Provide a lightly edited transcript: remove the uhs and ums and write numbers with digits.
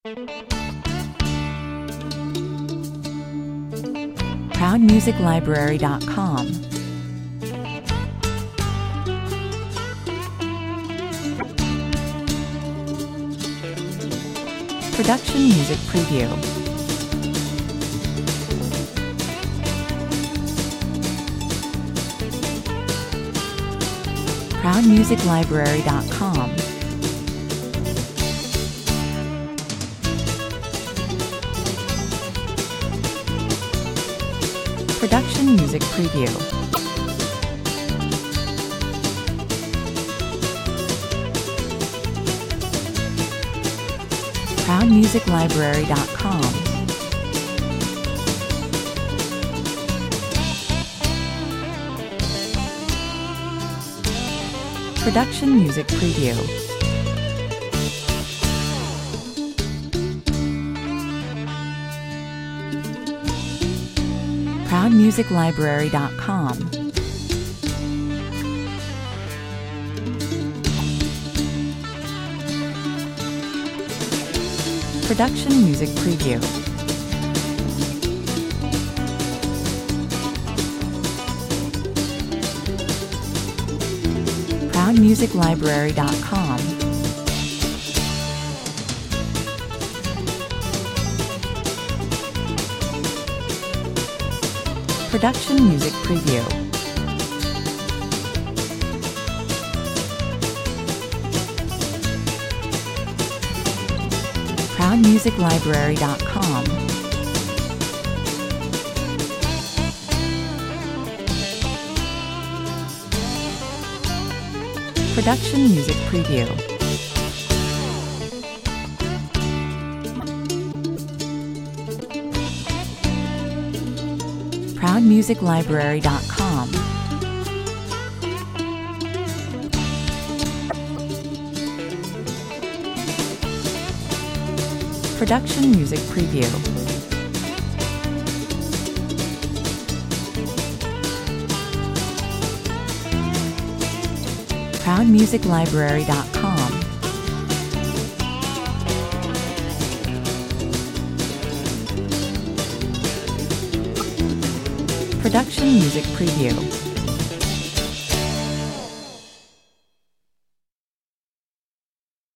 ProudMusicLibrary.com. Production Music Preview. ProudMusicLibrary.com. Production Music Preview. ProudMusicLibrary.com. Production Music Preview. ProudMusicLibrary.com. Production Music Preview. ProudMusicLibrary.com. Production Music Preview. ProudMusicLibrary.com. Production Music Preview. ProudMusicLibrary.com. Production Music Preview. ProudMusicLibrary.com. Production Music Preview.